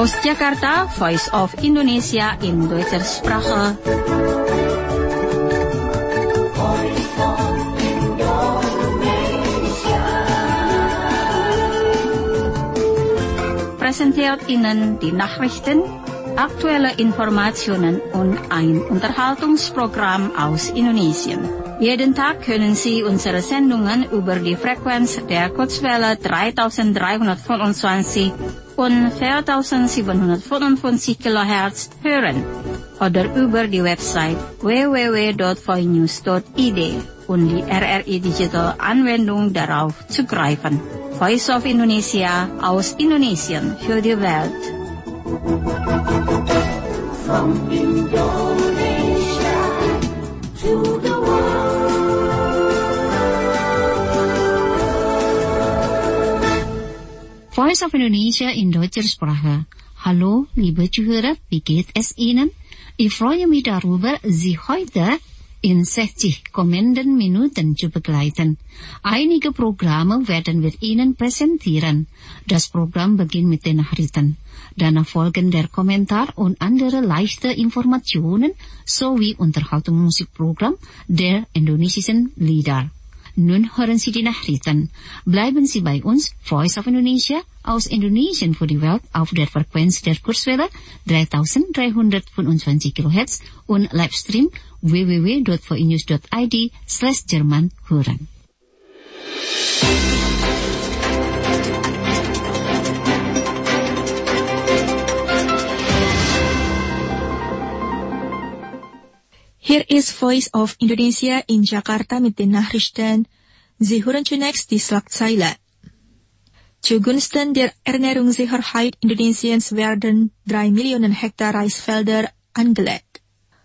Aus Jakarta, Voice of Indonesia in deutscher Sprache. Präsentiert Ihnen die Nachrichten, aktuelle Informationen und ein Unterhaltungsprogramm aus Indonesien. Jeden Tag können Sie unsere Sendungen über die Frequenz der Kurzwelle 3325 und 4755 kHz hören oder über die Website www.voinews.id und die RRI Digital Anwendung darauf zugreifen. Voice of Indonesia aus Indonesien für die Welt. From Indonesia to the Voice of Indonesia in deutscher Sprache. Hallo, liebe Zuhörer, wie geht es Ihnen? Ich freue mich darüber, Sie heute in 60 kommenden Minuten zu begleiten. Einige Programme werden wir Ihnen präsentieren. Das Programm beginnt mit den Nachrichten. Danach folgen der Kommentar und andere leichte Informationen sowie Unterhaltungsmusikprogramm der indonesischen Lieder. Nun hören Sie die Nachrichten. Bleiben Sie bei uns, Voice of Indonesia, aus Indonesien für die Welt auf der Frequenz der Kurzwelle 3325 kHz und Livestream www.voinews.id/Jerman hören. Hier ist Voice of Indonesia in Jakarta mit den Nachrichten. Sie hören zunächst die Schlagzeile. Zugunsten der Ernährungssicherheit Indonesiens werden 3 Millionen Hektar Reisfelder angelegt.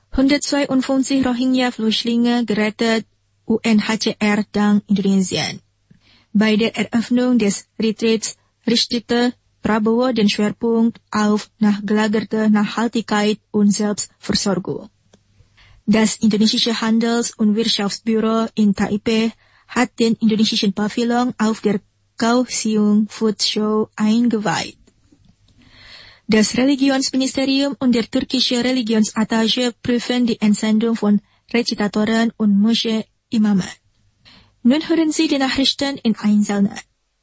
152 Rohingya-Flüchtlinge gerettet, UNHCR dank Indonesien. Bei der Eröffnung des Retreats richtete Prabowo den Schwerpunkt auf nachgelagerte Nachhaltigkeit und Selbstversorgung. Das indonesische Handels- und Wirtschaftsbüro in Taipei hat den indonesischen Pavillon auf der Kaohsiung Food Show eingeweiht. Das Religionsministerium und der türkische Religionsattaché prüfen die Entsendung von Rezitatoren und Moschee-Imamen. Nun hören Sie die Nachrichten in Einzelnen.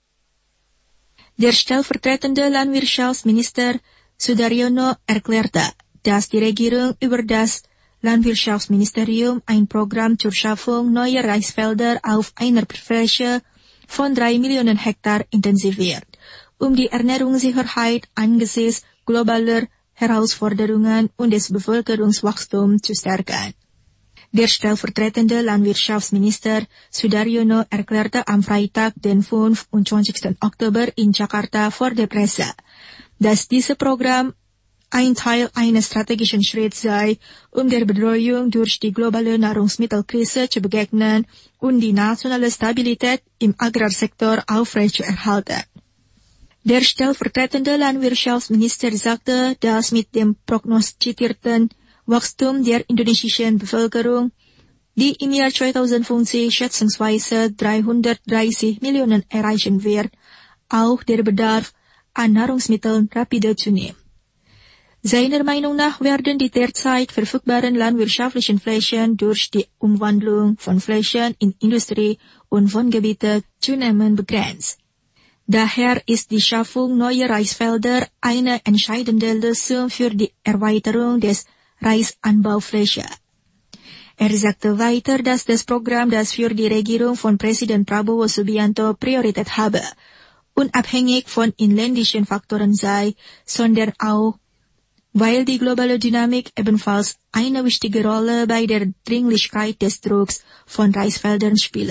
Der stellvertretende Landwirtschaftsminister Sudaryono erklärte, dass die Regierung über das Landwirtschaftsministerium ein Programm zur Schaffung neuer Reisfelder auf einer Fläche von 3 Millionen Hektar intensiviert, um die Ernährungssicherheit angesichts globaler Herausforderungen und des Bevölkerungswachstums zu stärken. Der stellvertretende Landwirtschaftsminister Sudaryono erklärte am Freitag, den 25. Oktober in Jakarta vor der Presse, dass dieses Programm ein Teil eines strategischen Schritts sei, um der Bedrohung durch die globale Nahrungsmittelkrise zu begegnen und die nationale Stabilität im Agrarsektor aufrechtzuerhalten. Der stellvertretende Landwirtschaftsminister sagte, dass mit dem prognostizierten Wachstum der indonesischen Bevölkerung, die im Jahr 2050 schätzungsweise 330 Millionen erreichen wird, auch der Bedarf an Nahrungsmitteln rapide zunimmt. Seiner Meinung nach werden die derzeit verfügbaren landwirtschaftlichen Flächen durch die Umwandlung von Flächen in Industrie- und Wohngebiete zunehmend begrenzt. Daher ist die Schaffung neuer Reisfelder eine entscheidende Lösung für die Erweiterung des Reisanbaufläche. Er sagte weiter, dass das Programm, das für die Regierung von Präsident Prabowo Subianto Priorität habe, unabhängig von inländischen Faktoren sei, sondern auch weil die globale Dynamik ebenfalls eine wichtige Rolle bei der Dringlichkeit des Drucks von Reisfeldern spiele.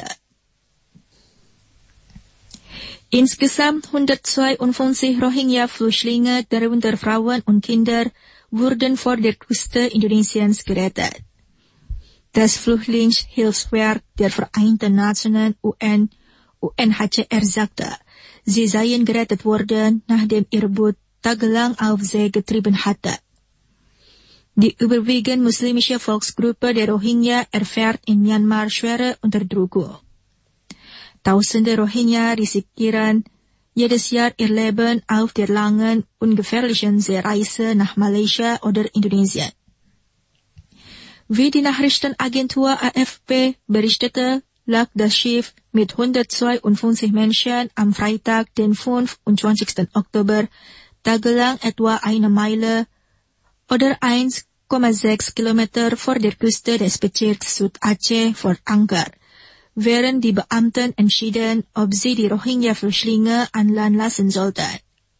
Insgesamt 152 Rohingya-Flüchtlinge, darunter Frauen und Kinder, wurden vor der Küste Indonesiens gerettet. Das Flüchtlingshilfswerk der Vereinten Nationen UNHCR sagte, sie seien gerettet worden, nachdem ihr Boot tagelang auf See getrieben hatte. Die überwiegend muslimische Volksgruppe der Rohingya erfährt in Myanmar schwere Unterdrückung. Tausende Rohingya riskieren jedes Jahr erleben auf der langen, ungefährlichen Seereise nach Malaysia oder Indonesien. Wie die Nachrichtenagentur AFP berichtete, lag das Schiff mit 152 Menschen am Freitag, den 25. Oktober, tagelang etwa eine Meile oder 1,6 Kilometer vor der Küste des Bezirks Süd-Aceh vor Anker, während die Beamten entschieden, ob sie die Rohingya-Flüchtlinge an Land lassen sollten.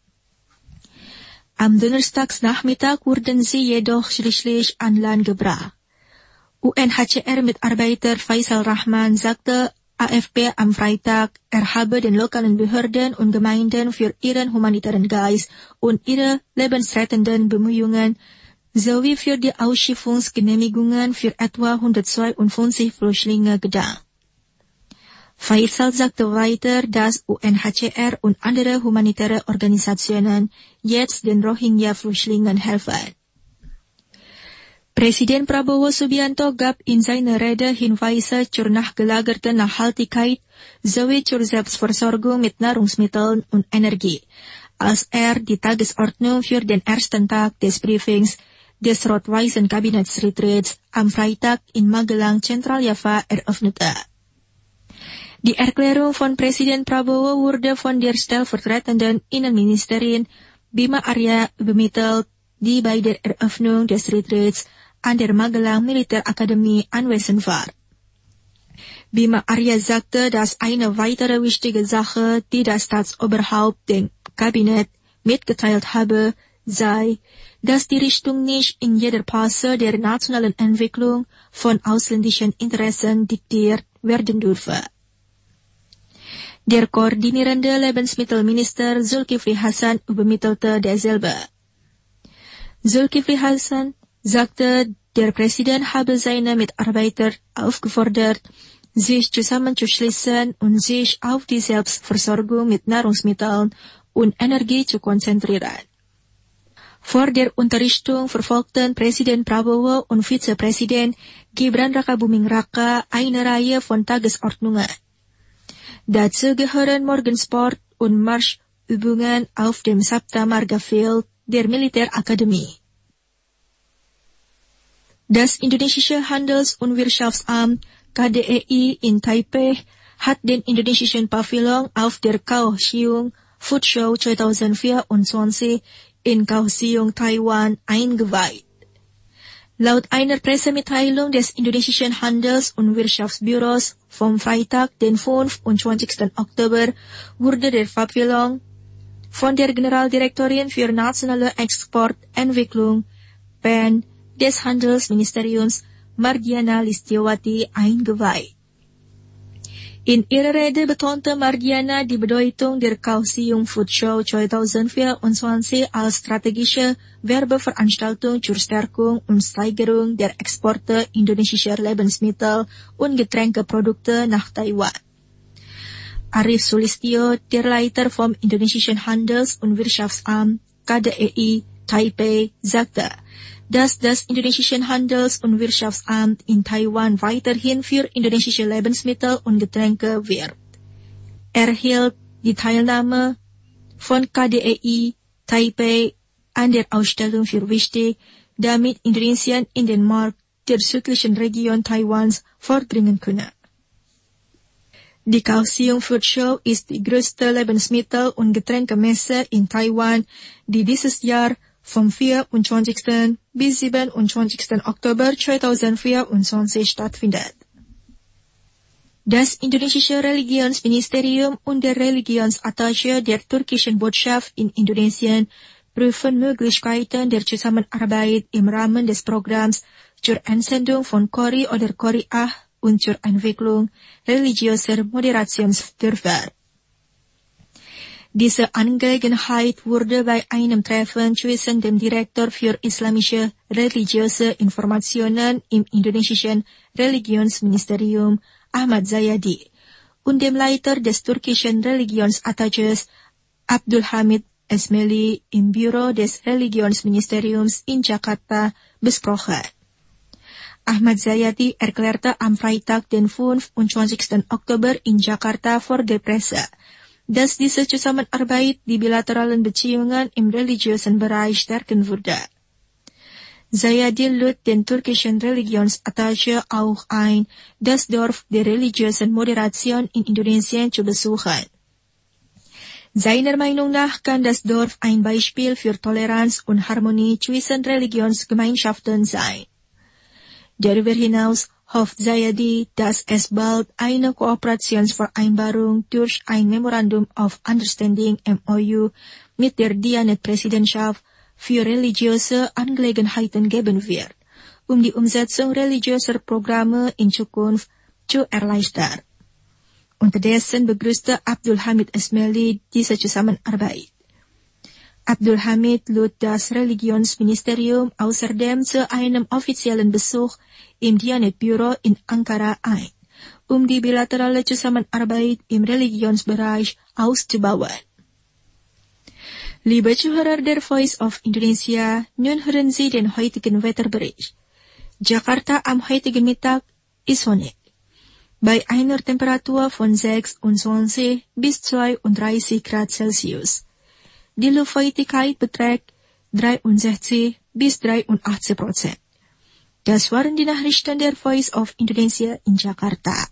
Am Donnerstagnachmittag wurden sie jedoch schließlich an Land gebracht. UNHCR-Mitarbeiter Faisal Rahman sagte AFP am Freitag, er habe den lokalen Behörden und Gemeinden für ihren humanitären Geist und ihre lebensrettenden Bemühungen sowie für die Ausschiffungsgenehmigungen für etwa 152 Flüchtlinge gedankt. Faisal sagte weiter, dass UNHCR und andere humanitäre Organisationen jetzt den Rohingya-Flüchtlingen helfen. Presiden Prabowo Subianto gab in seiner Rede Hinweise zur nachgelagerten Nachhaltigkeit sowie zur Selbstversorgung mit Nahrungsmitteln und Energie, als er die Tagesordnung für den ersten Tag des Briefings des rot-weißen Kabinettsretreats am Freitag in Magelang, Zentraljava eröffnete. Die Erklärung von Presiden Prabowo wurde von der stellvertretenden Innenministerin Bima Arya übermittelt, die bei der Eröffnung des Retreats an der Magelang Militärakademie anwesend war. Bima Arya sagte, dass eine weitere wichtige Sache, die das Staatsoberhaupt dem Kabinett mitgeteilt habe, sei, dass die Richtung nicht in jeder Phase der nationalen Entwicklung von ausländischen Interessen diktiert werden dürfe. Der koordinierende Lebensmittelminister Zulkifli Hasan übermittelte derselbe. Zulkifli Hasan sagte, der Präsident habe seine Mitarbeiter aufgefordert, sich zusammenzuschließen und sich auf die Selbstversorgung mit Nahrungsmitteln und Energie zu konzentrieren. Vor der Unterrichtung verfolgten Präsident Prabowo und Vizepräsident Gibran Rakabuming Raka eine Reihe von Tagesordnungen. Dazu gehören Morgensport und Marschübungen auf dem Sabta Margafeld der Militärakademie. Das Indonesische Handels- und Wirtschaftsamt KDEI in Taipei hat den indonesischen Pavillon auf der Kaohsiung Food Show 2024 in Kaohsiung, Taiwan eingeweiht. Laut einer Pressemitteilung des indonesischen Handels- und Wirtschaftsbüros vom Freitag, den 25. Oktober, wurde der Pavillon von der Generaldirektorin für nationale Exportentwicklung PEN des Handelsministeriums Mardiana Listiawati eingeweiht. In ihrer Rede betonte Mardiana die Bedeutung der Kaohsiung Food Show 2024 als strategische Werbeveranstaltung zur Stärkung und Steigerung der Exporte indonesischer Lebensmittel und Getränkeprodukte nach Taiwan. Arif Sulistyo, der Leiter vom Indonesischen Handels- und Wirtschaftsamt KDEI Taipei, sagte, dass das Indonesische Handels- und Wirtschaftsamt in Taiwan weiterhin für indonesische Lebensmittel und Getränke wirbt. Er hielt die Teilnahme von KDEI Taipei an der Ausstellung für wichtig, damit Indonesien in den Markt der südlichen Region Taiwans vordringen könne. Die Kaohsiung Food Show ist die größte Lebensmittel- und Getränkemesse in Taiwan, die dieses Jahr vom 24. bis 27. Oktober 2024 stattfindet. Das indonesische Religionsministerium und der Religionsattaché der türkischen Botschaft in Indonesien prüfen Möglichkeiten der Zusammenarbeit im Rahmen des Programms zur Entsendung von Qori oder Qori'ah und zur Entwicklung religiöser Moderationsdörfer. Diese Angelegenheit wurde bei einem Treffen zwischen dem Direktor für islamische religiöse Informationen im indonesischen Religionsministerium Ahmad Zayadi und dem Leiter des türkischen Religionsattachés Abdul Hamid Esmeli im Büro des Religionsministeriums in Jakarta besprochen. Ahmad Zayadi erklärte am Freitag, den 25. Oktober in Jakarta vor der Presse, dass diese Zusammenarbeit die bilateralen Beziehungen im religiösen Bereich stärken würde. Zayadi lud den türkischen Religionsattaché auch ein, das Dorf der religiösen Moderation in Indonesien zu besuchen. Seiner Meinung nach kann das Dorf ein Beispiel für Toleranz und Harmonie zwischen Religionsgemeinschaften sein. Darüber hinaus hofft Zayadi, dass es bald eine Kooperationsvereinbarung durch ein Memorandum of Understanding MOU mit der Diyanet-Präsidentschaft für religiöse Angelegenheiten geben wird, um die Umsetzung religiöser Programme in Zukunft zu erleichtern. Unterdessen begrüßte Abdul Hamid Ismaili diese Zusammenarbeit. Abdul Hamid lud das Religionsministerium außerdem zu einem offiziellen Besuch im Diyanet-Büro in Ankara ein, um die bilaterale Zusammenarbeit im Religionsbereich auszubauen. Liebe Zuhörer der Voice of Indonesia, nun hören Sie den heutigen Wetterbericht. Jakarta am heutigen Mittag ist sonnig. Bei einer Temperatur von 26 bis 32 Grad Celsius. Die Luftfeuchtigkeit beträgt 63 bis 83%. Das waren die Nachrichten der Voice of Indonesia in Jakarta.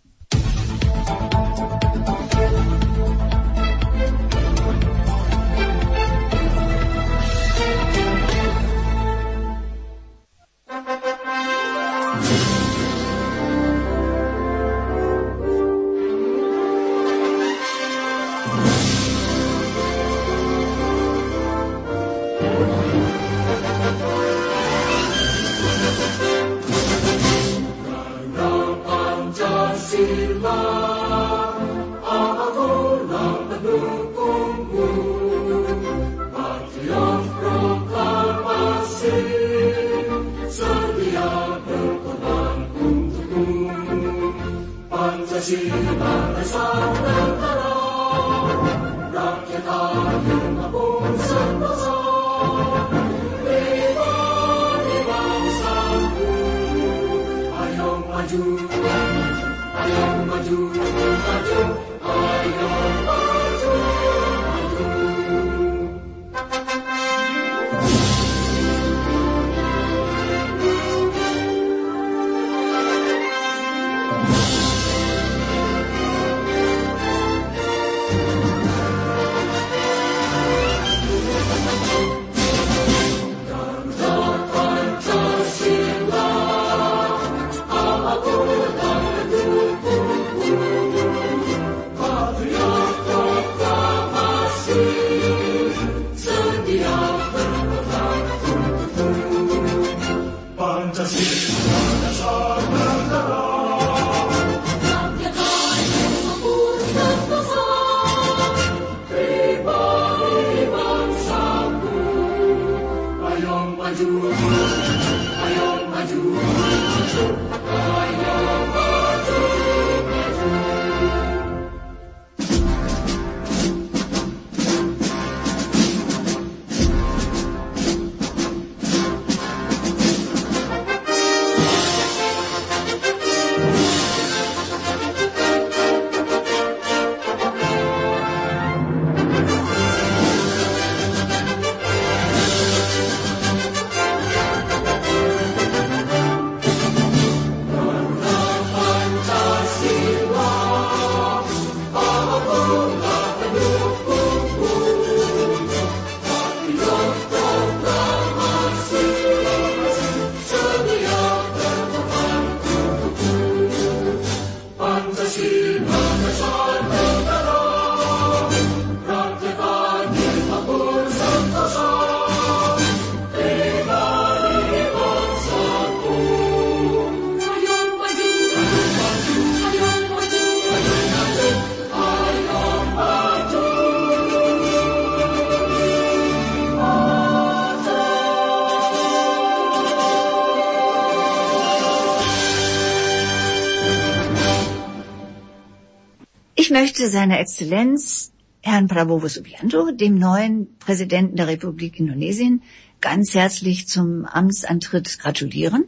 Ich möchte seiner Exzellenz, Herrn Prabowo Subianto, dem neuen Präsidenten der Republik Indonesien, ganz herzlich zum Amtsantritt gratulieren.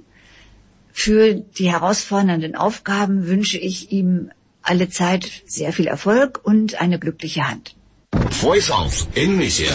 Für die herausfordernden Aufgaben wünsche ich ihm allezeit sehr viel Erfolg und eine glückliche Hand. Voice of Indonesia.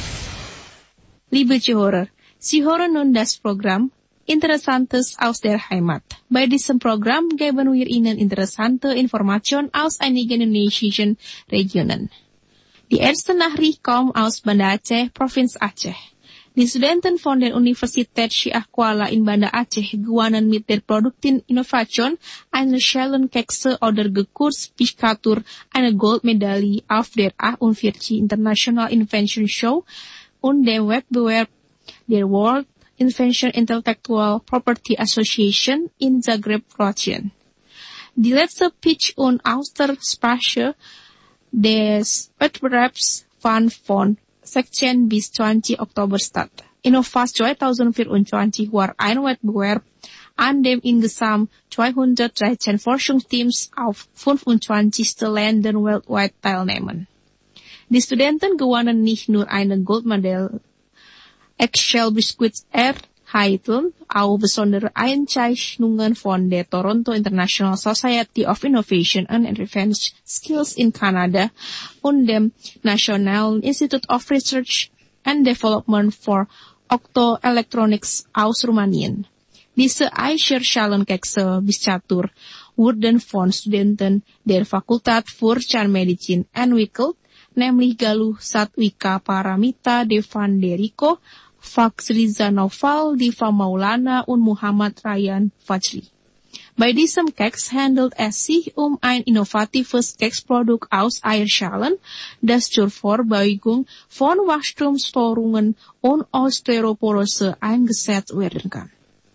Liebe Zuhörer, Sie hören nun das Programm Interessantes aus der Heimat. Bei diesem Programm geben wir Ihnen interessante Informationen aus einigen indonesischen Regionen. Die erste Nachricht kommt aus Banda Aceh, Provinz Aceh. Die Studenten von der Universität Syiah Kuala in Banda Aceh gewannen mit der Produktinnovation eine Schellenkekse oder Gekurs Piskatur eine Goldmedaille auf der 48. International Invention Show und dem Wettbewerb der World Invention Intellectual Property Association in Zagreb, Kroatien. Die letzte Pitch- und Austersprache des Wettbewerbs fand von 16 bis 20 Oktober statt. Innovas 2024 war ein Wettbewerb, an dem insgesamt 213 Forschungsteams auf 25 Ländern weltweit teilnehmen. Die Studenten gewannen nicht nur eine Goldmedaille, Eggshell-Biskuits erhalten auch besondere Einzeichnungen von der Toronto International Society of Innovation and Advanced Skills in Kanada und dem National Institute of Research and Development for Optoelectronics aus Rumänien. Diese Eicher-Schellenkekse Biscatur wurden von Studenten der Fakultät für Zahnmedizin entwickelt, nämlich Galuh Satwika Paramita Devanderico, Faksriza Noval, Diva Maulana und Muhammad Ryan Fajri. Bei diesem Keks handelt es sich ein innovatives Keksprodukt aus Eierschalen, das zur Vorbeugung von Wachstumsstörungen und Osteoporose eingesetzt werden kann.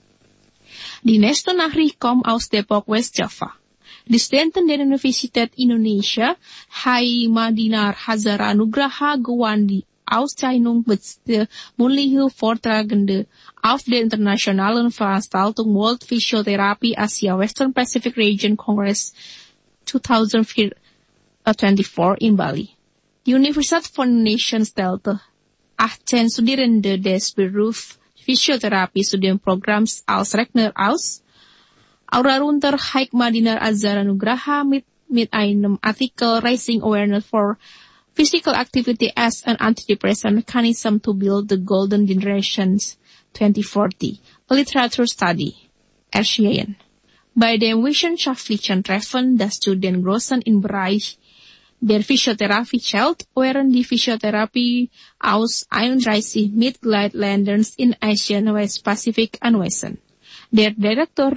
Die nächste Nachricht kommt aus Depok, West-Java. Die Studenten der Universität Indonesia, Hai Madinar Hazara Nugraha gewann die Auszeichnung beste mündliche Vortragende auf der internationalen Veranstaltung World Physiotherapy Asia Western Pacific Region Congress 2024 in Bali. Die Universität von Indonesia stellte 18 Studierende des Berufs Physiotherapie Studienprogramms als Redner aus. Darunter Haik Madinar Azhara Nugraha mit einem Artikel Raising Awareness for Physical Activity as an Antidepressant Mechanism to Build the Golden Generations 2040, a Literature Study, erschienen. Bei dem wissenschaftlichen Treffen der Studiengroßen im Bereich der Physiotherapie zählt, während die Physiotherapie aus 31 Mitgliedsländern in Asien, West-Pazifik anwesend. Der Direktor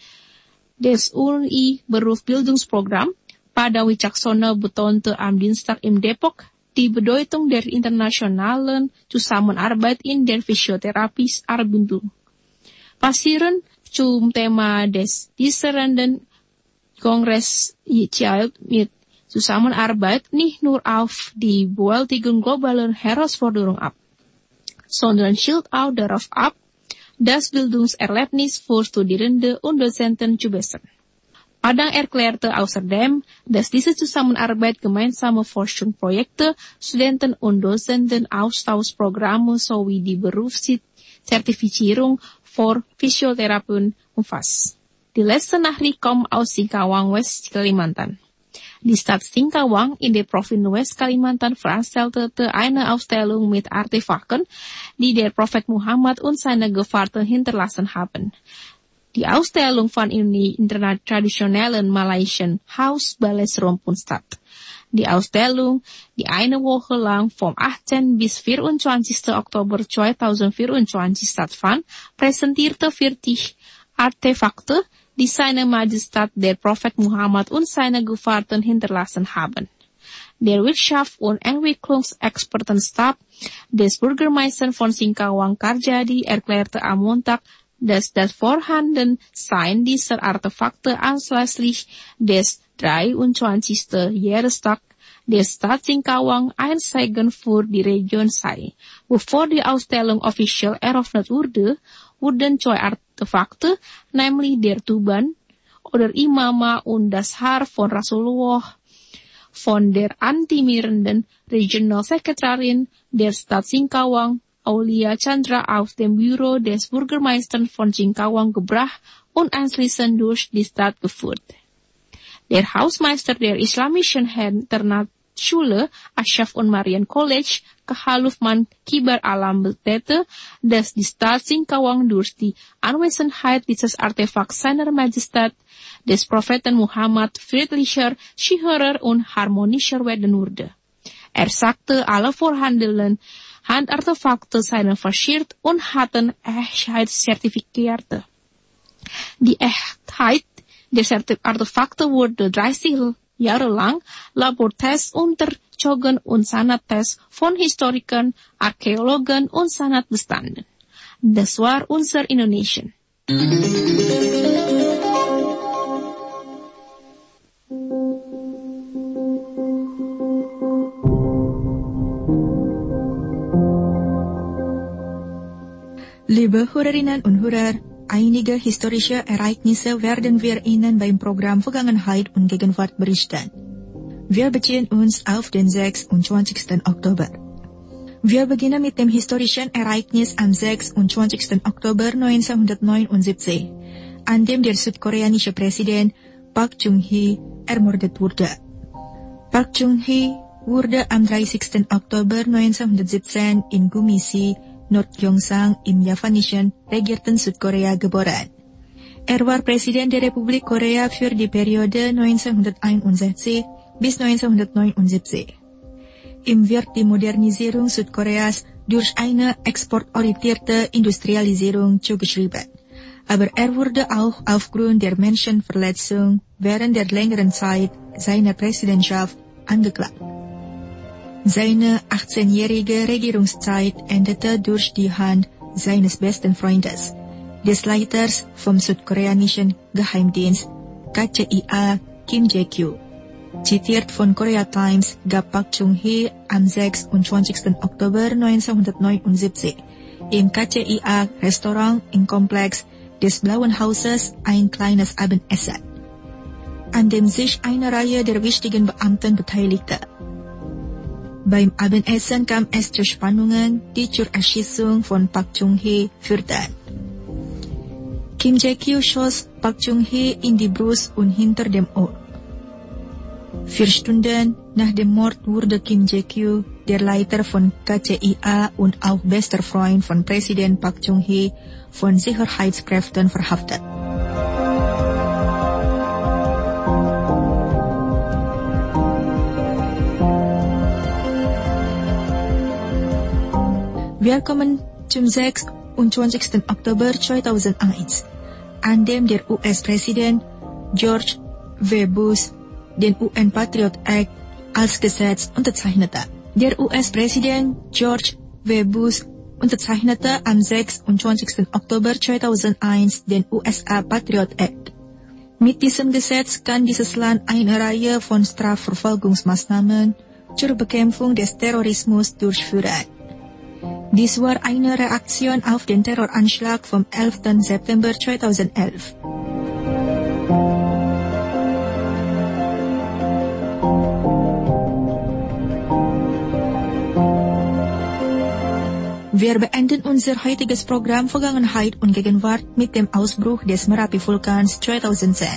des UI-Berufsbildungsprogramm Pada Wicaksono betonte am Dienstag im Depok die Bedeutung der internationalen Zusammenarbeit in der Physiotherapie-Anbindung. Passierend zum Thema des diesjährigen Kongress zielt mit Zusammenarbeit nicht nur auf die Bewältigung globaler Herausforderungen ab, sondern zielt auch darauf ab, das Bildungserlebnis für Studierende und Dozenten zu bessern. Padang erklärte außerdem, dass diese Zusammenarbeit gemeinsame Forschungsprojekte, Studenten- und Dozentenaustauschprogramme sowie die Berufszertifizierung für Physiotherapeuten umfasst. Die letzte Nachricht kommt aus Singkawang, West Kalimantan. Die Stadt Singkawang in der Provinz West Kalimantan veranstaltete eine Ausstellung mit Artefakten, die der Prophet Muhammad und seine Gefährten hinterlassen haben. Die Ausstellung fand in die traditionellen Malaysian Haus Bales Rompun statt. Die Ausstellung, die eine Woche lang vom 18. bis 24. Oktober 2024 stattfand, präsentierte 40 Artefakte, die seine Majestät der Prophet Muhammad und seine Gefährten hinterlassen haben. Der Wirtschafts- und Entwicklungsexpertenstab des Bürgermeisters von Singkawang Karjadi erklärte am Montag, dass das Vorhandensein dieser Artefakte anlässlich des 23. Jahrestag der Stadt Singkawang ein Segen für die Region sei. Bevor die Ausstellung offiziell eröffnet wurde, wurden 2 Artefakte, nämlich der Turban oder Imamah und das Haar von Rasulullah von der antimierenden Regionalsekretärin der Stadt Singkawang, Aulia Chandra, aus dem Büro des Bürgermeisters von Singkawang gebracht und anschließend durch die Stadt geführt. Der Hausmeister der islamischen Schule, Ashraf und Marian College, gehalufman kibar alam betäte, das die Staatsinkwang durch die Anwesenheit dieses Artefakts seiner Majestät, des Propheten Muhammad friedlicher, sicherer und harmonischer werden würde. Sagte, alle vorhandenen Handartefakte seien versiert und hatten Echtheitszertifikate. Die Echtheit der Artefakte wurde 30 Jahre lang Labortests unterzogen und Sanattests von Historikern, Archäologen und Sanat bestanden. Das war unser Indonesien. Liebe Hörerinnen und Hörer, einige historische Ereignisse werden wir Ihnen beim Programm Vergangenheit und Gegenwart berichten. Wir beziehen uns auf den 26. Oktober. Wir beginnen mit dem historischen Ereignis am 26. Oktober 1979, an dem der südkoreanische Präsident Park Chung-hee ermordet wurde. Park Chung-hee wurde am 30. Oktober 1917 in Gumisi, Nordgyeongsang im javanischen regierten Südkorea geboren. Er war Präsident der Republik Korea für die Periode 1961 bis 1979. Ihm wird die Modernisierung Südkoreas durch eine exportorientierte Industrialisierung zugeschrieben. Aber er wurde auch aufgrund der Menschenverletzung während der längeren Zeit seiner Präsidentschaft angeklagt. Seine 18-jährige Regierungszeit endete durch die Hand seines besten Freundes, des Leiters vom südkoreanischen Geheimdienst KCIA Kim Jae-kyu. Zitiert von Korea Times gab Park Chung-hee am 26. Oktober 1979 im KCIA-Restaurant im Komplex des Blauen Hauses ein kleines Abendessen, an dem sich eine Reihe der wichtigen Beamten beteiligte. Beim Abendessen kam es zu Spannungen, die zur Erschießung von Park Chung-hee führten. Kim Jae-kyu schoss Park Chung-hee in die Brust und hinter dem Ohr. 4 Stunden nach dem Mord wurde Kim Jae-kyu, der Leiter von KCIA und auch bester Freund von Präsident Park Chung-hee, von Sicherheitskräften verhaftet. Wir kommen zum 26. Oktober 2001, an dem der US-Präsident George W. Bush den UN Patriot Act als Gesetz unterzeichnete. Der US-Präsident George W. Bush unterzeichnete am 26. Oktober 2001 den USA Patriot Act. Mit diesem Gesetz kann dieses Land eine Reihe von Strafverfolgungsmaßnahmen zur Bekämpfung des Terrorismus durchführen. Dies war eine Reaktion auf den Terroranschlag vom 11. September 2011. Wir beenden unser heutiges Programm Vergangenheit und Gegenwart mit dem Ausbruch des Merapi-Vulkans 2010.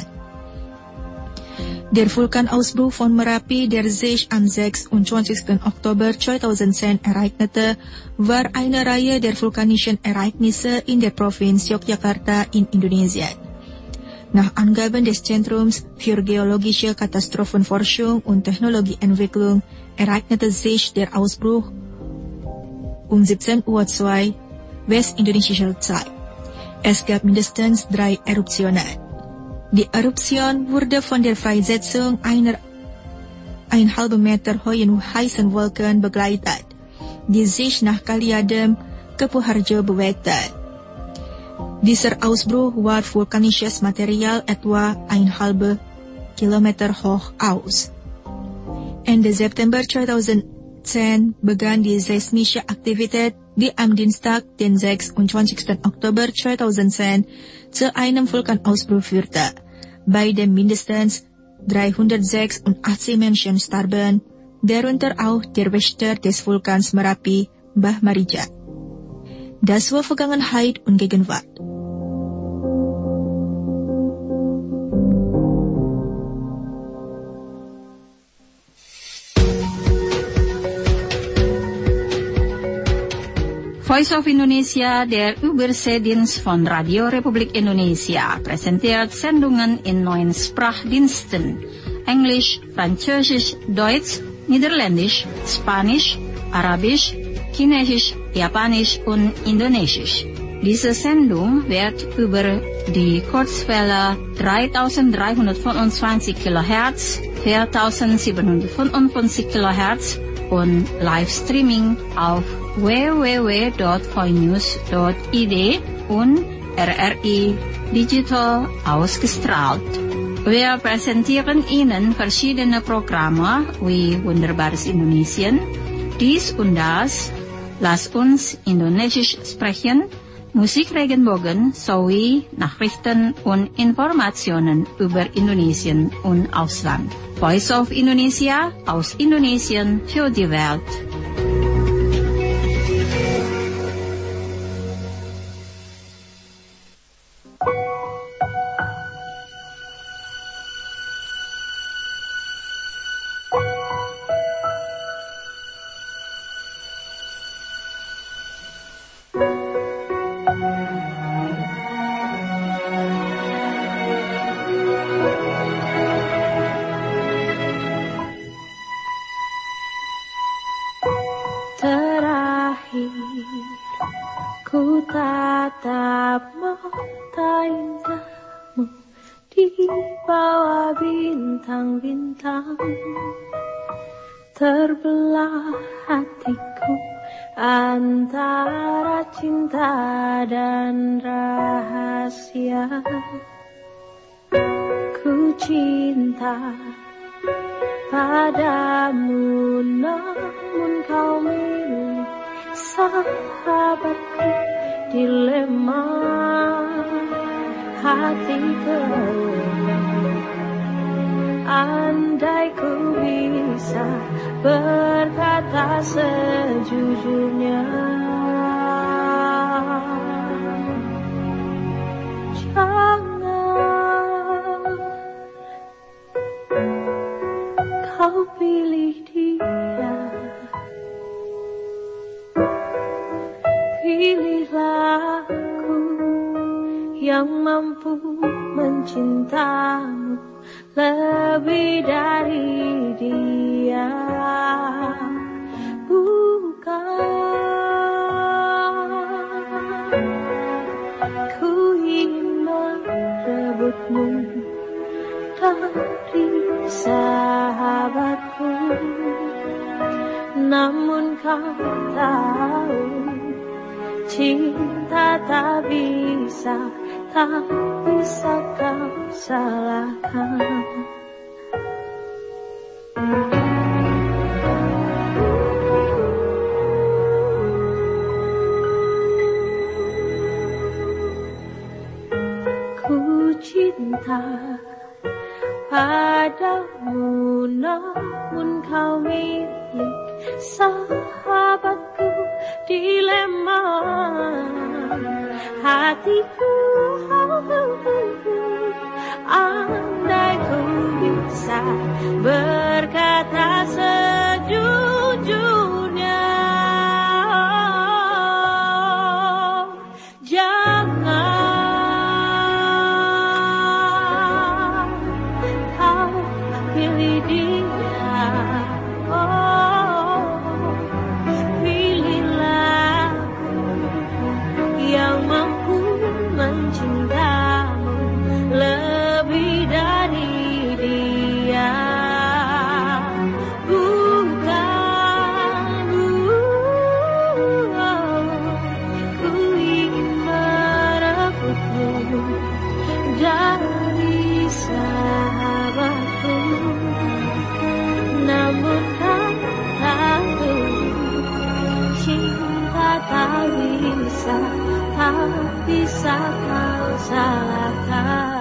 Der Vulkanausbruch von Merapi, der sich am 26. Oktober 2010 ereignete, war eine Reihe der vulkanischen Ereignisse in der Provinz Yogyakarta in Indonesien. Nach Angaben des Zentrums für geologische Katastrophenforschung und Technologieentwicklung ereignete sich der Ausbruch um 17:02 Uhr westindonesischer Zeit. Es gab mindestens 3 Eruptionen. Die Eruption wurde von der Freisetzung einer 1,5 Meter hohen heißen Wolken begleitet, die sich nach Kaliadem ke Puharjo bewegte. Dieser Ausbruch war vulkanisches Material etwa 1,5 Kilometer hoch aus. Ende September 2010 begann die seismische Aktivität, die am Dienstag, den 26. Oktober 2010, zu einem Vulkanausbruch führte, bei dem mindestens 386 Menschen starben, darunter auch der Wächter des Vulkans Merapi, Mbah Marija. Das war Vergangenheit und Gegenwart. Voice of Indonesia, der Überseedienst von Radio Republik Indonesia, präsentiert Sendungen in 9 Sprachdiensten: Englisch, Französisch, Deutsch, Niederländisch, Spanisch, Arabisch, Chinesisch, Japanisch und Indonesisch. Diese Sendung wird über die Kurzwelle 3325 kHz, 4755 kHz und Livestreaming auf www.voinews.id und RRI Digital ausgestrahlt. Wir präsentieren Ihnen verschiedene Programme wie Wunderbares Indonesien, dies und das, Lass uns Indonesisch sprechen, Musik Regenbogen sowie Nachrichten und Informationen über Indonesien und Ausland. Voice of Indonesia, aus Indonesien für die Welt. Ku tatap mata indahmu di bawah bintang-bintang. Terbelah hatiku antara cinta dan rahasia. Ku cinta padamu, namun kau milik sahabatku. Dilema hatiku, andai ku bisa berkata sejujurnya, jangan kau pilih dia. Pilihlah aku yang mampu mencintamu lebih dari dia. Bukan ku ingin merebutmu dari sahabatku, namun kau tahu cinta tak bisa kau salahkan. Ku cinta padamu, namun kau milik sahabatku. Dilema hatiku, andai ku bisa berkata sejujurnya, jangan kau pilih dia. Yang mampu mencintamu lebih dari dia. Bukan ku ingin merebutmu dari sahabatku, namun kau tahu cinta tak bisa kau salahkan.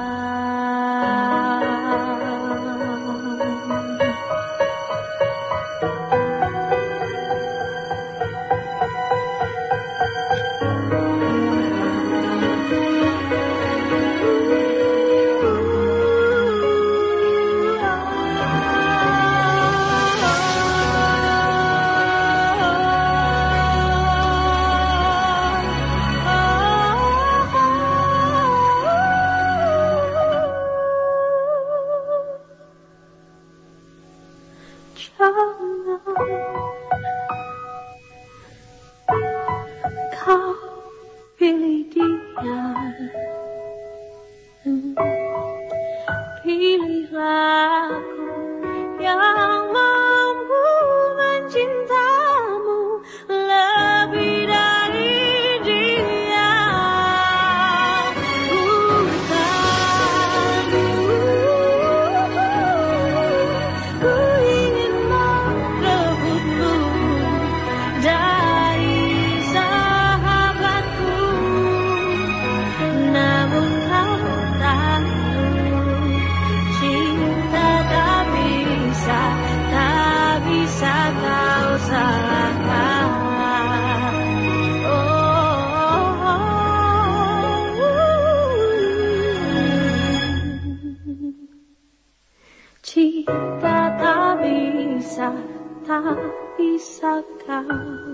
Pilihlah aku yang mampu mencintamu lebih dari dia. Ku ingin merebutmu dari sahabatku, namun kau tahu cinta tak bisa kau salahkan. Cinta tak bisa kau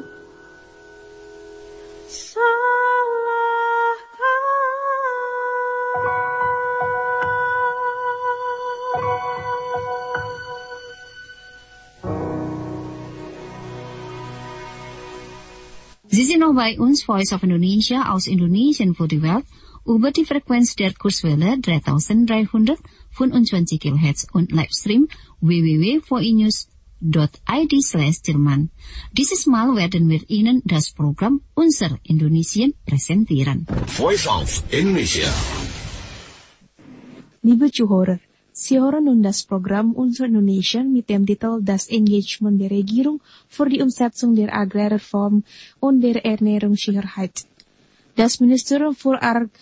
Sie sind noch bei uns, Voice of Indonesia aus Indonesien für die Welt, über die Frequenz der Kurzwelle 3325 kHz und Livestream www.voinews.id/Jerman. Dieses Mal werden wir Ihnen das Programm Unser Indonesien präsentieren. Voice of Indonesia. Liebe Zuhörer, Sie hören nun das Programm Unser Indonesien mit dem Titel Das Engagement der Regierung für die Umsetzung der Agrarreform und der Ernährungssicherheit. Das Ministerium für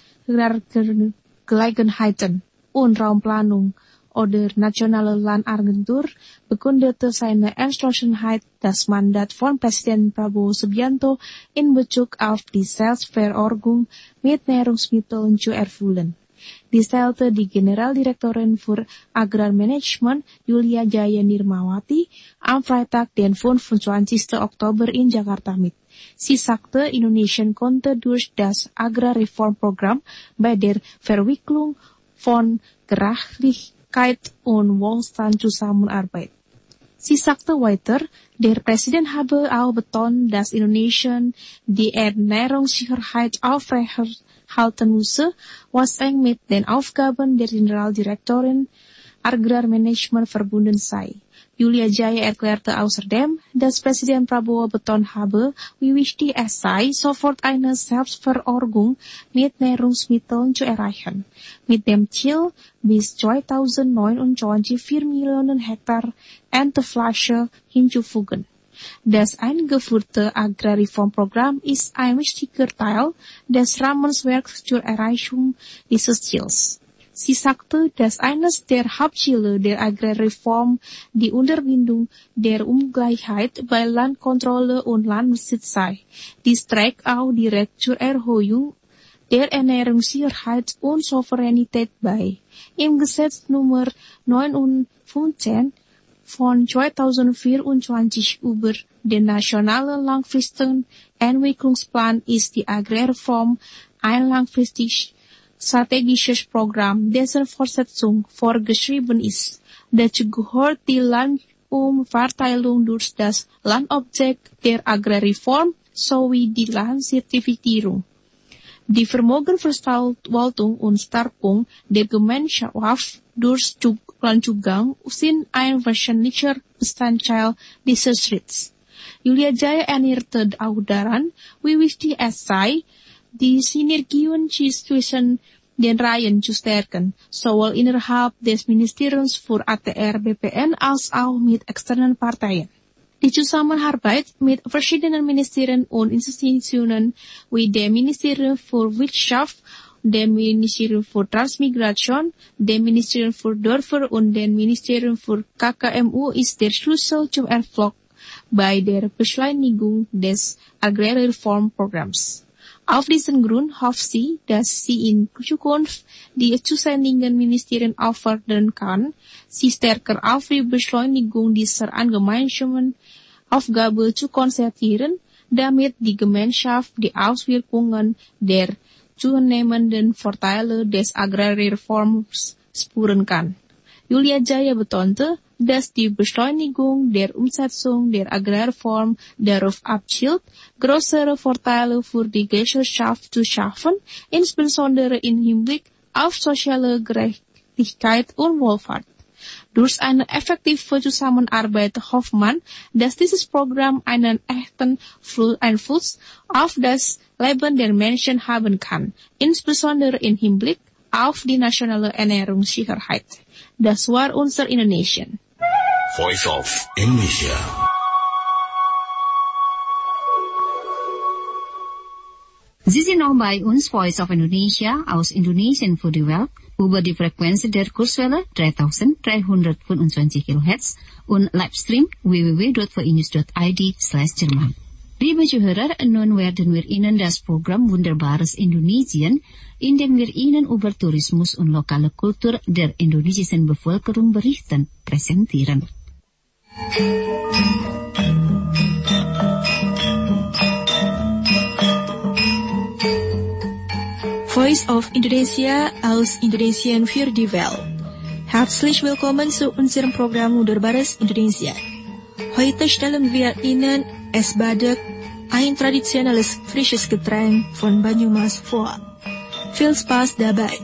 Agrargelegenheiten und Raumplanung oder Nationale Landagentur bekundete seine Entschlossenheit, das Mandat von Präsident Prabowo Subianto in Bezug auf die Selbstversorgung mit Nahrungsmitteln zu erfüllen. Dies teilte die Generaldirektorin für Agrarmanagement Yulia Jaya Nirmawati am Freitag, den 25. Oktober in Jakarta mit. Sie sagte, Indonesien konnte durch das Agrarreformprogramm bei der Verwicklung von Gerechtigkeit und Wohlstand zusammenarbeiten. Sie sagte weiter, der Präsident habe auch betont, dass Indonesien die Ernährungssicherheit aufrechterhalten müsse, was eng mit den Aufgaben der Generaldirektorin Agrarmanagement verbunden sei. Yulia Jaya erklärte außerdem, dass Präsident Prabowo betont habe, wie wichtig es sei, sofort eine Selbstversorgung mit Nahrungsmitteln zu erreichen, mit dem Ziel, bis 2029 4 Millionen Hektar Erntefläche hinzufügen. Das eingeführte Agrarreformprogramm ist ein wichtiger Teil des Rahmenwerks zur Erreichung dieses Ziels. Sie sagte, dass eines der Hauptziele der Agrarreform die Unterbindung der Ungleichheit bei Landkontrolle und Landbesitz sei. Dies trägt auch direkt zur Erhöhung der Ernährungssicherheit und Souveränität bei. Im Gesetz Nummer 915 von 2024 über den Nationalen Langfristigen Entwicklungsplan ist die Agrarreform ein langfristig strategisches Programm, dessen Fortsetzung vorgeschrieben ist. Dazu gehört die Landumverteilung durch das Landobjekt der Agrarreform sowie die Landzertifizierung. Die Vermögenverwaltung und Stärkung der Gemeinschaft durch Landzugang sind ein wesentlicher Bestandteil dieses Schritts. Yulia Jaya erinnerte auch daran, wie wichtig es sei, die Synergien zwischen den Reihen zu stärken, sowohl innerhalb des Ministeriums für ATR BPN als auch mit externen Parteien. Die Zusammenarbeit mit verschiedenen Ministerien und Institutionen wie dem Ministerium für Wirtschaft, dem Ministerium für Transmigration, dem Ministerium für Dörfer und dem Ministerium für KKMU ist der Schlüssel zum Erfolg bei der Beschleunigung des Agrarreformprogramms. Auf diesen Grund hofft sie, dass sie in Zukunft die zuständigen Ministerien auffordern kann, sie stärker auf die Beschleunigung dieser gemeinsamen Aufgabe zu konzentrieren, damit die Gemeinschaft die Auswirkungen der zunehmenden Vorteile des Agrarreforms spüren kann. Yulia Jaya betonte, dass die Beschleunigung der Umsetzung der Agrarreform darauf abzielt, größere Vorteile für die Gesellschaft zu schaffen, insbesondere im Hinblick auf soziale Gerechtigkeit und Wohlfahrt. Durch eine effektive Zusammenarbeit hofft man, dass dieses Programm einen echten Einfluss auf das Leben der Menschen haben kann, insbesondere im Hinblick auf die nationale Ernährungssicherheit. Das war unser Indonesien. Voice of Indonesia. Sie sind noch bei uns, Voice of Indonesia, aus Indonesien für die Welt, über die Frequenz der Kurswelle 3325 kHz und Livestream www.voinews.id/Jerman. Liebe Zuhörer, nun werden wir Ihnen das Programm Wunderbares Indonesien, in dem wir Ihnen über Tourismus und lokale Kultur der indonesischen Bevölkerung berichten, präsentieren. Voice of Indonesia aus Indonesien für die Welt. Herzlich willkommen zu unserem Programm Wunderbares Indonesia. Heute stellen wir Ihnen es Badek, ein traditionelles frisches Getränk von Banyumas vor. Viel Spaß dabei!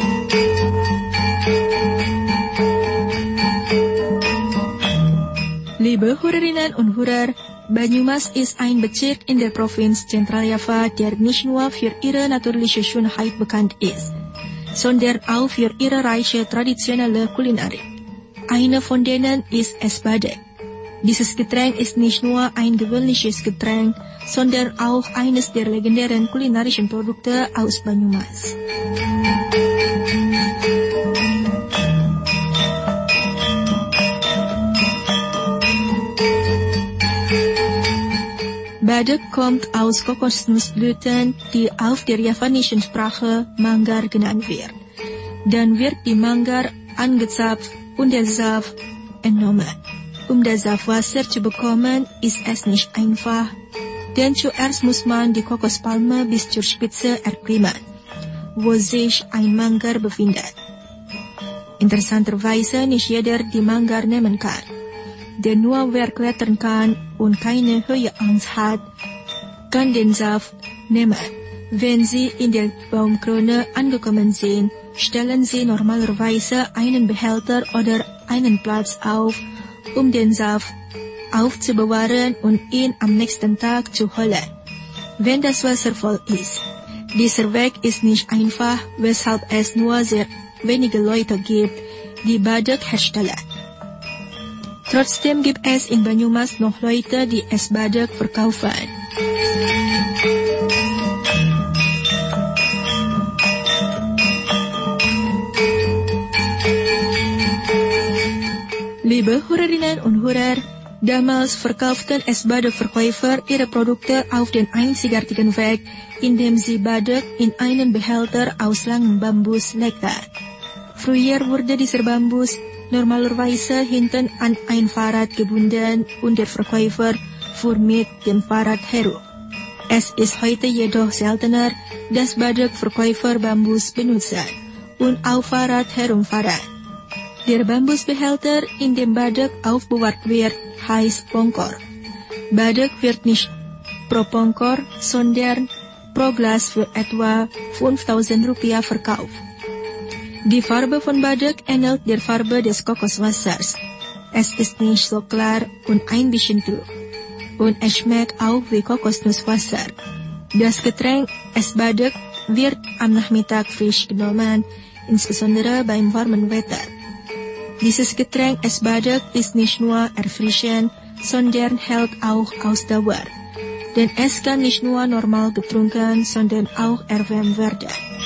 Liebe Hörerinnen und Hörer, Banyumas ist ein Bezirk in der Provinz Zentraljava, der nicht nur für ihre natürliche Schönheit bekannt ist, sondern auch für ihre reiche traditionelle Kulinarik. Eine von denen ist es Badek. Dieses Getränk ist nicht nur ein gewöhnliches Getränk, sondern auch eines der legendären kulinarischen Produkte aus Banyumas. Badek kommt aus Kokosnussblüten, die auf der javanischen Sprache Manggar genannt wird. Dann wird die Manggar angezapft und der Saft entnommen. Um das Saftwasser zu bekommen, ist es nicht einfach, denn zuerst muss man die Kokospalme bis zur Spitze erklimmen, wo sich ein Manggar befindet. Interessanterweise nicht jeder die Manggar nehmen kann, denn nur wer klettern kann und keine Höheangst hat, kann den Saft nehmen. Wenn Sie in der Baumkrone angekommen sind, stellen Sie normalerweise einen Behälter oder einen Platz auf, um den Saft aufzubewahren und ihn am nächsten Tag zu holen, wenn das Wasser voll ist. Dieser Weg ist nicht einfach, weshalb es nur sehr wenige Leute gibt, die Badek herstellen. Trotzdem gibt es in Banyumas noch Leute, die es Badek verkaufen. Liebe Hörerinnen und Hörer, damals verkauften es Badek-Verkäufer ihre Produkte auf den einzigartigen Weg, indem sie Badek in einen Behälter aus langem Bambus legten. Früher wurde dieser Bambus normalerweise hinten an ein Fahrrad gebunden und der Verkäufer fuhr mit dem Fahrrad herum. Es ist heute jedoch seltener, dass Badek-Verkäufer Bambus benutzen und auf Fahrrad herumfahren. Der Bambusbehälter, in dem Badek aufbewahrt wird, heißt Pongkor. Badek wird nicht pro Pongkor, sondern pro Glas für etwa 5.000 Rupiah verkauft. Die Farbe von Badek ähnelt der Farbe des Kokoswassers. Es ist nicht so klar und ein bisschen trüb. Und es schmeckt auch wie Kokosnusswasser. Das Getränk es Badek wird am Nachmittag frisch genommen, insbesondere beim warmen Wetter. Dieses Getränk es Badek ist nicht nur erfrischend, sondern hält auch Ausdauer. Denn es kann nicht nur normal getrunken, sondern auch erwärmt werden.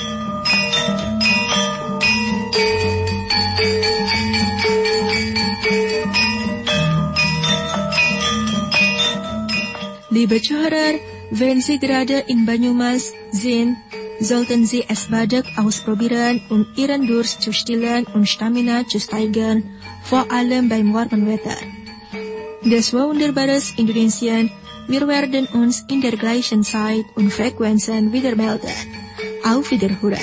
Liebe Zuhörer, wenn Sie gerade in Banyumas sind, sollten Sie es Badek ausprobieren, um Ihren Durst zu stillen und Stamina zu steigern, vor allem beim warmen Wetter. Das war Wunderbares Indonesien. Wir werden uns in der gleichen Zeit und Frequenzen wieder melden. Auf Wiederhören.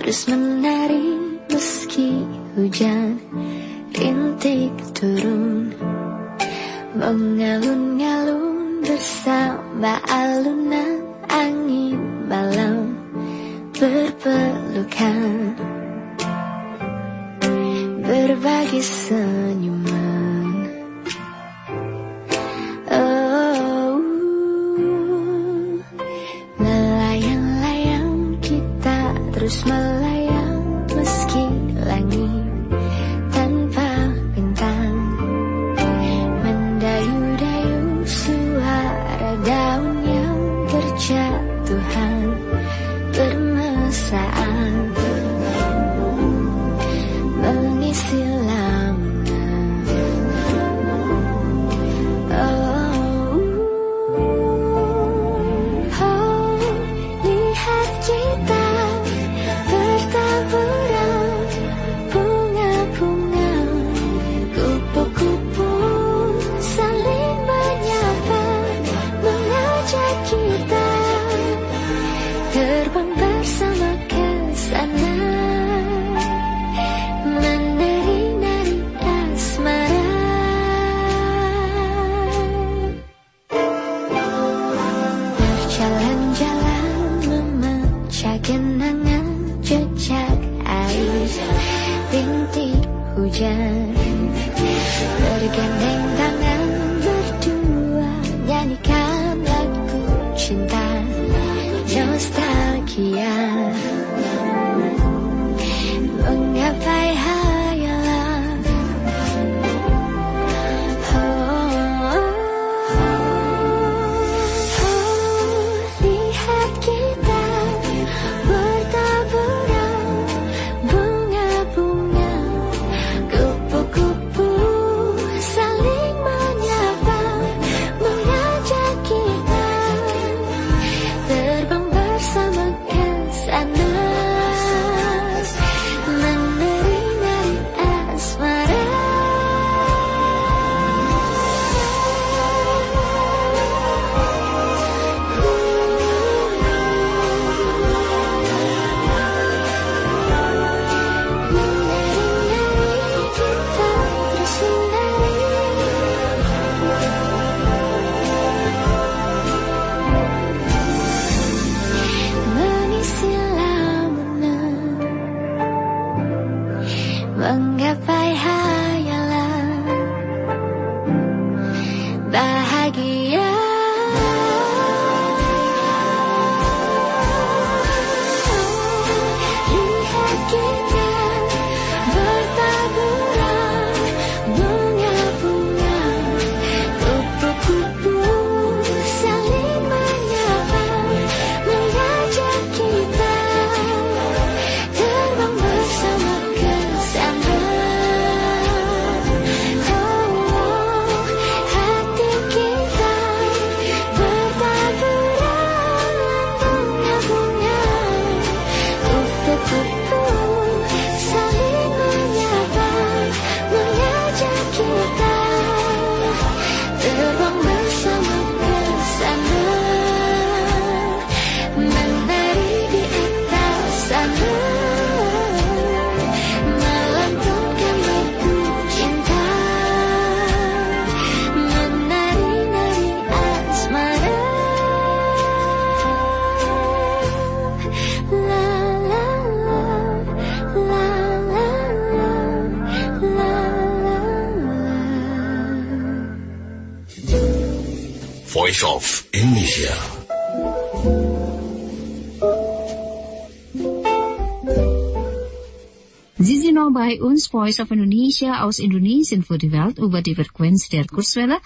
terus menari meski hujan rintik turun, mengalun-alun bersama alunan angin malam berpelukan, berbagi senyuman. Oh, melayang-layang kita terus melayang meski langit tanpa bintang, mendayu-dayu suara daun yang berjatuhan bermesraan, mengisi lamunan. Oh, lihat kita bertaburan bunga-bunga, kupu-kupu saling menyapa, mengajak kita terbang bersama ke sana, menari-nari asmara. Berjalan-jalan memecah genangan jejak air rintik hujan, bergandeng tangan berdua nyanyikan lagu cinta nostalgia, menggapai hayalan. Lihat kita bertaburan bunga-bunga, kupu-kupu saling menyapa, mengajak kita terbang bersama ke sana, menari-nari asmara. Menari-nari kita terus menari, mengisi lamunan, menggapai hayalan bahagia. Lihat kita bertaburan bunga-bunga, kupu-kupu saling menyapa, mengajak kita terbang bersama ke sana. Hati kita bertaburan bunga-bunga, kupu-kupu saling menyapa, mengajak kita terbang bersama ke sana, menari di atas sana, melantunkan lagu cinta, menari-nari asmara. La la la, la la la, la la. Voice of Indonesia. Sie sind noch bei uns, Voice of Indonesia aus Indonesien für die Welt über die Frequenz der Kurzwelle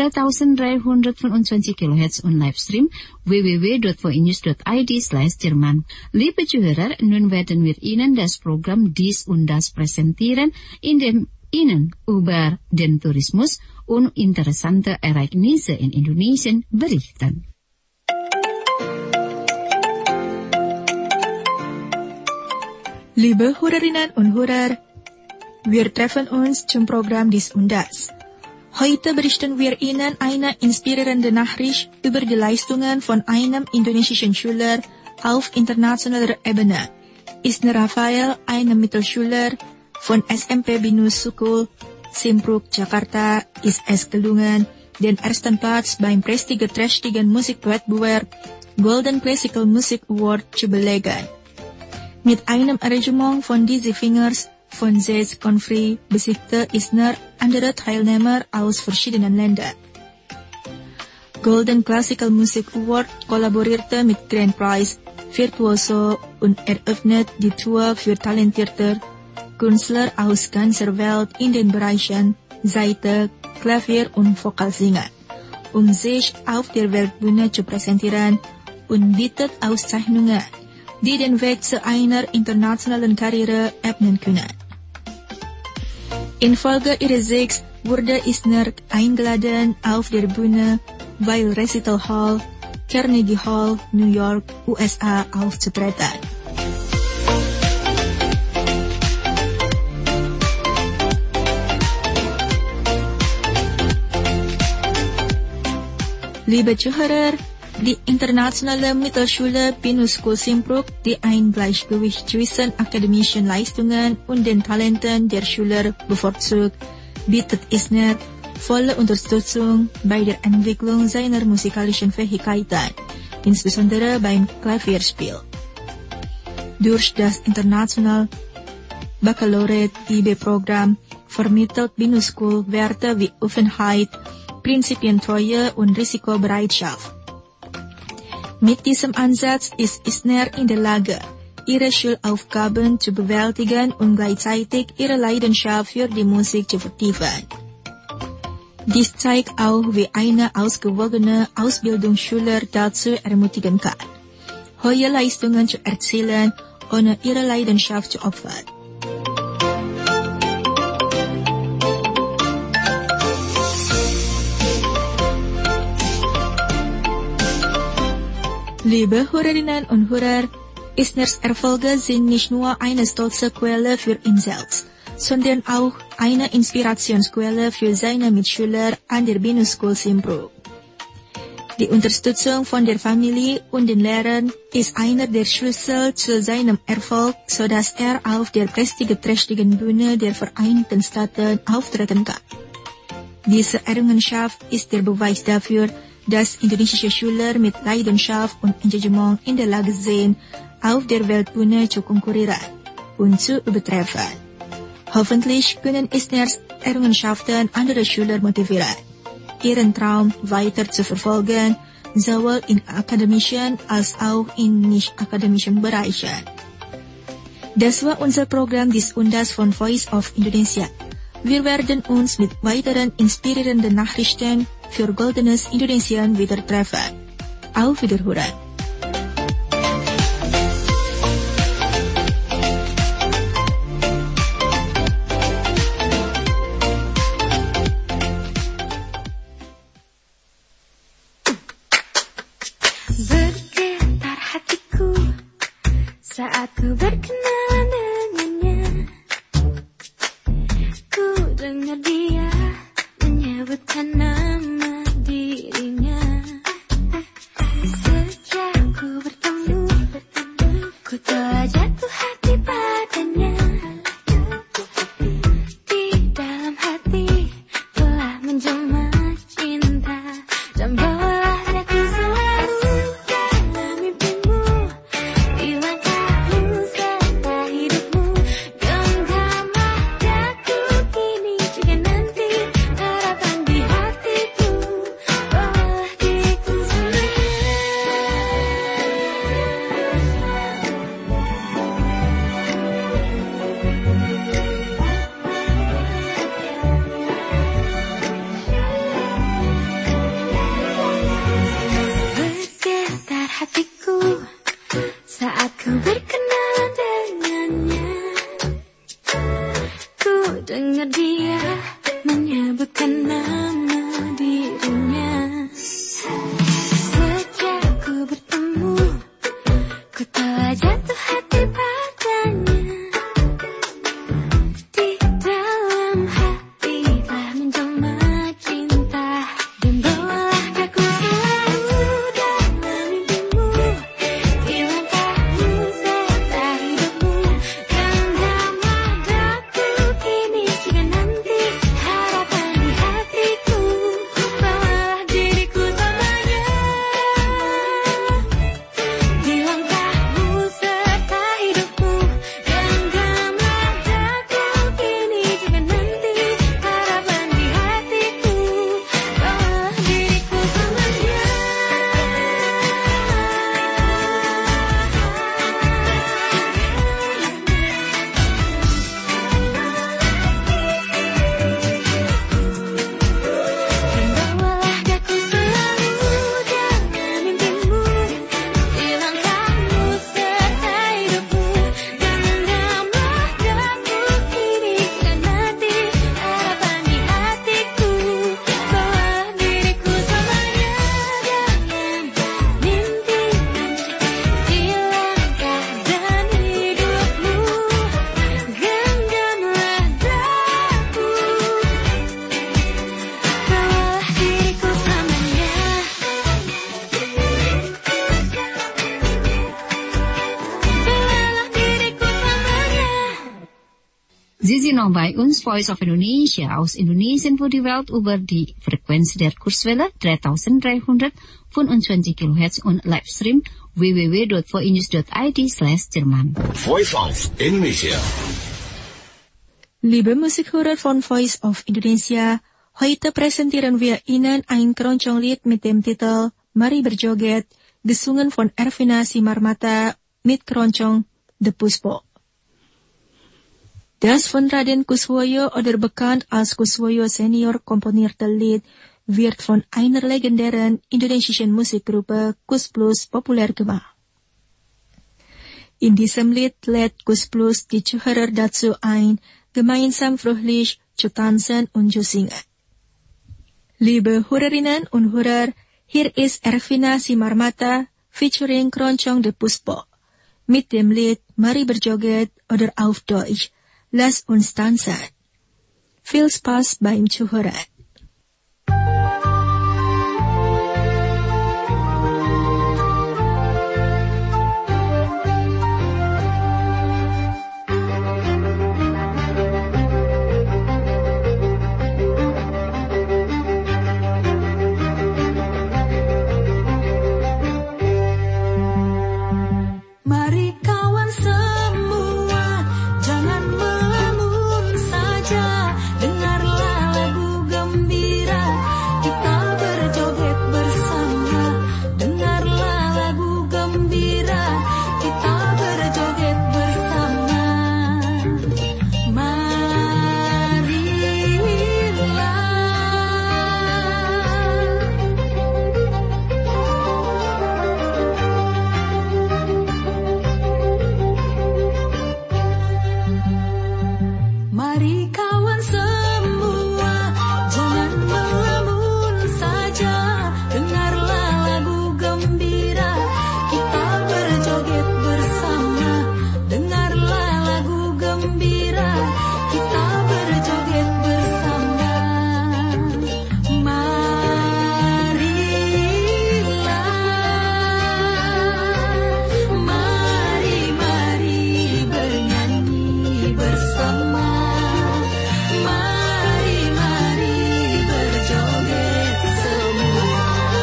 3325 kHz und Livestream www.voinews.id/Jerman. Liebe Zuhörer, nun werden wir Ihnen das Programm Dies und Das präsentieren, in dem Ihnen über den Tourismus und interessante Ereignisse in Indonesien berichten. Liebe Hörerinnen und Hörer, wir treffen uns zum Programm Dies und Das. Heute berichten wir Ihnen eine inspirierende Nachricht über die Leistungen von einem indonesischen Schüler auf internationaler Ebene. Isner Raphael eine Mittelschüler von SMP Binus School, Simpruk, Jakarta, ist es gelungen, den ersten Platz beim prestigeträchtigen Musikwettbewerb Golden Classical Music Award zu belegen. Mit einem Arrangement von Dizzy Fingers von Zez Confrey besiegte Isner andere Teilnehmer aus verschiedenen Ländern. Golden Classical Music Award kollaborierte mit Grand Prize Virtuoso und eröffnet die Tour für talentierte Künstler aus ganzer Welt in den Bereichen Saite, Klavier und Vokalsingen, sich auf der Weltbühne zu präsentieren und bietet Auszeichnungen, die den Weg zu einer internationalen Karriere ebnen können. Infolge ihres Siegs wurde Isner eingeladen, auf der Bühne bei Recital Hall, Carnegie Hall, New York, USA aufzutreten. Liebe Zuhörer, die internationale Mittelschule Binus School Simpruk, die ein Gleichgewicht zwischen akademischen Leistungen und den Talenten der Schüler bevorzugt, bietet Isner volle Unterstützung bei der Entwicklung seiner musikalischen Fähigkeiten, insbesondere beim Klavierspiel. Durch das internationale Baccalaureate-IB-Programm vermittelt Binus School Werte wie Offenheit, Prinzipientreue und Risikobereitschaft. Mit diesem Ansatz ist Isner in der Lage, ihre Schulaufgaben zu bewältigen und gleichzeitig ihre Leidenschaft für die Musik zu vertiefen. Dies zeigt auch, wie eine ausgewogene Ausbildungsschüler dazu ermutigen kann, hohe Leistungen zu erzielen, ohne ihre Leidenschaft zu opfern. Liebe Hörerinnen und Hörer, Isners Erfolge sind nicht nur eine stolze Quelle für ihn selbst, sondern auch eine Inspirationsquelle für seine Mitschüler an der Binus School Simpruk. Die Unterstützung von der Familie und den Lehrern ist einer der Schlüssel zu seinem Erfolg, sodass er auf der prestigeträchtigen Bühne der Vereinigten Staaten auftreten kann. Diese Errungenschaft ist der Beweis dafür, dass indonesische Schüler mit Leidenschaft und Engagement in der Lage sind, auf der Weltbühne zu konkurrieren und zu übertreffen. Hoffentlich können Isners Errungenschaften andere Schüler motivieren, ihren Traum weiter zu verfolgen, sowohl in akademischen als auch in nicht-akademischen Bereichen. Das war unser Programm Dies und Das von Voice of Indonesia. Wir werden uns mit weiteren inspirierenden Nachrichten für goldenes Indonesien wieder treffen. Auf Wiederhören. Bergetar hatiku saat ku berkenalan dengannya. Ku dengar dia menyebutkan nama dirinya. Sejak ku bertemu, ku telah jatuh hati padanya. Di dalam hati telah menjelma cinta dan bawalah aku selalu dalam mimpimu. Di langkahmu serta hidupmu, genggamlah daku kini juga nanti harapan di hatiku noch bei uns Voice of Indonesia aus Indonesien für die Welt über die Frequenz der Kurzwelle 3325 kHz und Livestream www.voinews.id/Jerman. Voice of Indonesia. Liebe Musikhörer von Voice of Indonesia, heute präsentieren wir Ihnen ein Keroncong-Lied mit dem Titel Mari Berjoget, gesungen von Ervina Simarmata mit Keroncong De Puspo. Das von Raden Kuswoyo oder bekannt als Kuswoyo Senior komponierte Lied wird von einer legendären indonesischen Musikgruppe Kus Plus populär gemacht. In diesem Lied lädt Kus Plus die Zuhörer dazu ein, gemeinsam fröhlich zu tanzen und zu singen. Liebe Hörerinnen und Hörer, hier ist Ervina Simarmata featuring Keroncong De Puspo mit dem Lied Mari Berjoget oder auf Deutsch Lass uns tanzen. Viel Spaß beim Zuhören. Mari kawan semua, jangan melamun saja. Dengarlah lagu gembira, kita berjoget bersama. Dengarlah lagu gembira, kita berjoget bersama. Mari kawan semua, jangan melamun saja. Dengarlah lagu gembira, kita berjoget bersama. Dengarlah lagu gembira, kita berjoget bersama. Mari bernyanyi bersama. Mari berjoget semua.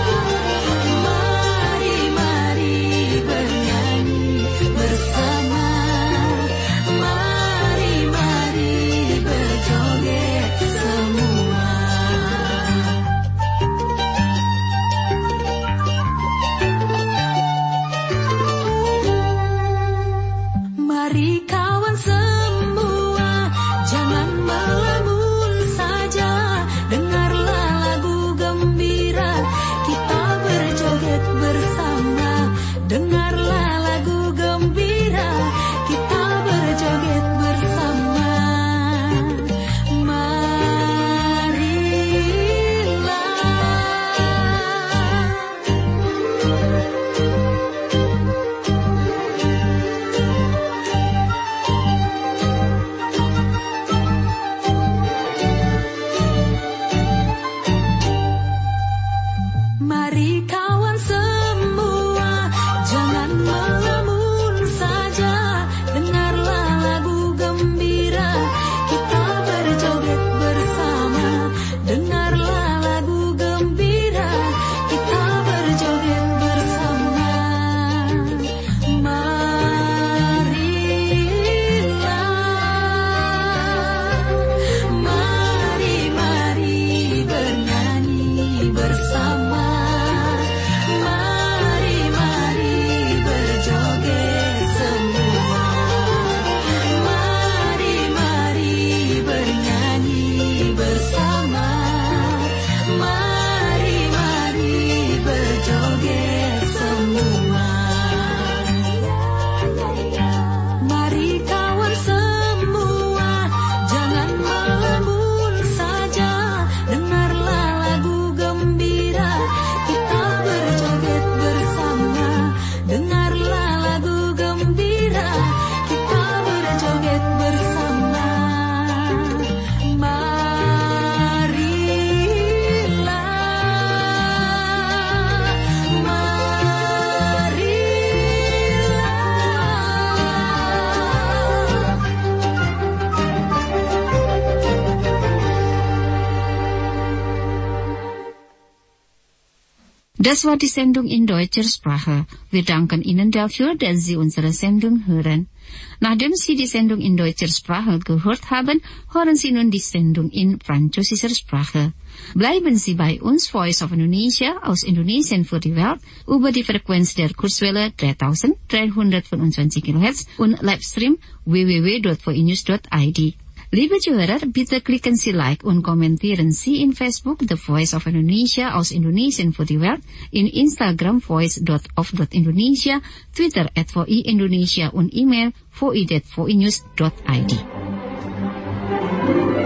Mari bernyanyi bersama. Mari berjoget semua. Mari kawan semua, jangan melamun saja. Dengarlah lagu gembira, kita berjoget bersama. Dengarlah lagu gembira, kita berjoget bersama. Mari kawan semua, jangan melamun saja. Dengarlah lagu gembira, kita berjoget bersama. Dengarlah lagu gembira, kita berjoget bersama. Mari bernyanyi bersama. Mari berjoget semua. Mari bernyanyi bersama. Mari berjoget semua. Mari kawan semua, jangan melamun saja. Dengarlah lagu gembira, Das war die Sendung in deutscher Sprache. Wir danken Ihnen dafür, dass Sie unsere Sendung hören. Nachdem Sie die Sendung in deutscher Sprache gehört haben, hören Sie nun die Sendung in französischer Sprache. Bleiben Sie bei uns, Voice of Indonesia aus Indonesien für die Welt, über die Frequenz der Kurzwelle 3325 kHz und Livestream www.voinews.id. Liebe Zuhörer, bitte klicken Sie Like und kommentieren Sie in Facebook The Voice of Indonesia aus Indonesien für die Welt, in Instagram voice.of.indonesia, Twitter @voiindonesia und E-Mail voi@voinews.id.